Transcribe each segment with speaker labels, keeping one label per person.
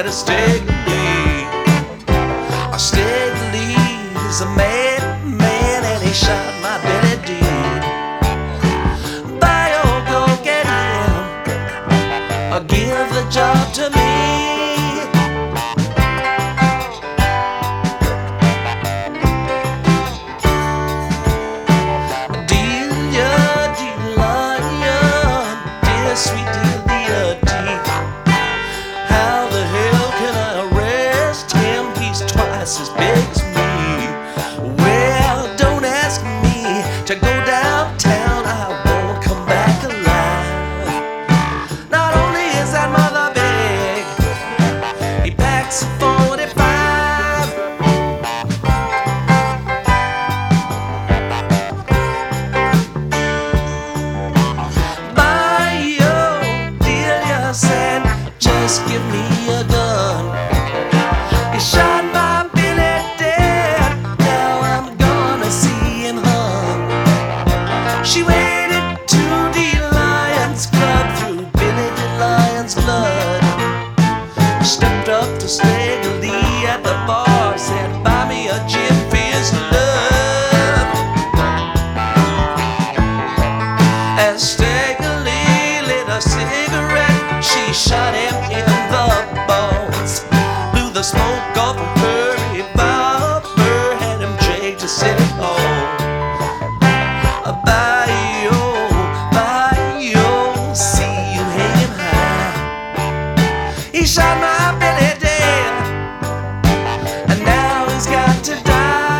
Speaker 1: said Stegely. Stegely is a man, and he shot my Billy dead. Bio, go get him, or give the job to me. Sweet Delia D. How the hell can I arrest him? He's twice as big as me. Well, don't ask me to go downtown, I won't come back alive. Not only is that mother big, he packs a 45. Said, just give me a gun. He shot my Billy dead. Now I'm gonna see him hung. She waded to the Lions Club through Billy the Lion's blood. Stepped up to Stegely at the bar, said, buy me a gin fizz love. As Stegely lit a cigarette, she shot him in the bones, blew the smoke off of her revolver, had him dragged to City Hall. Bio, see you hanging high. He shot my Billy dead, and now he's got to die.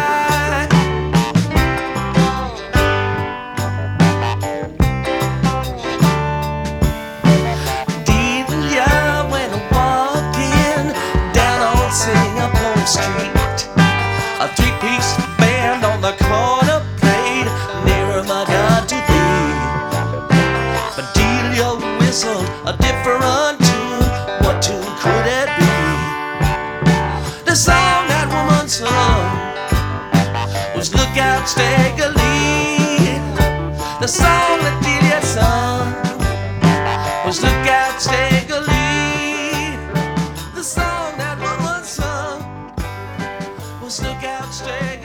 Speaker 1: Singapore Street, a three-piece band on the corner played Nearer My God to Thee. But Delia whistled a different tune. What tune could it be? The song that woman sung was Look Out Stegely. The song that Delia sung was Look Out Stegely. The song that Look Out, stay.